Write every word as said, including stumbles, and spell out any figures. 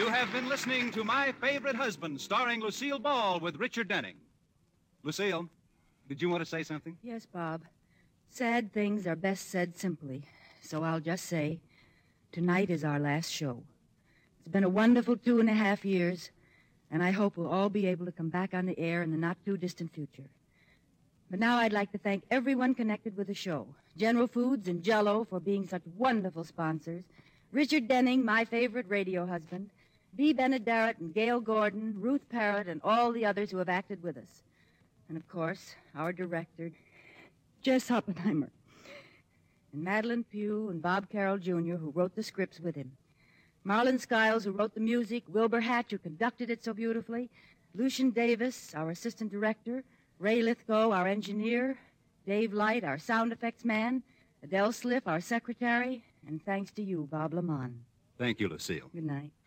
have been listening to My Favorite Husband, starring Lucille Ball with Richard Denning. Lucille, did you want to say something? Yes, Bob. Sad things are best said simply. So I'll just say, tonight is our last show. It's been a wonderful two and a half years, and I hope we'll all be able to come back on the air in the not-too-distant future. But now I'd like to thank everyone connected with the show. General Foods and Jell-O for being such wonderful sponsors. Richard Denning, my favorite radio husband. Bea Benaderet and Gail Gordon, Ruth Parrott, and all the others who have acted with us. And, of course, our director, Jess Oppenheimer. And Madeline Pugh and Bob Carroll, Junior, who wrote the scripts with him. Marlon Skiles, who wrote the music. Wilbur Hatch, who conducted it so beautifully. Lucian Davis, our assistant director. Ray Lithgow, our engineer. Dave Light, our sound effects man. Adele Sliff, our secretary. And thanks to you, Bob Lamont. Thank you, Lucille. Good night.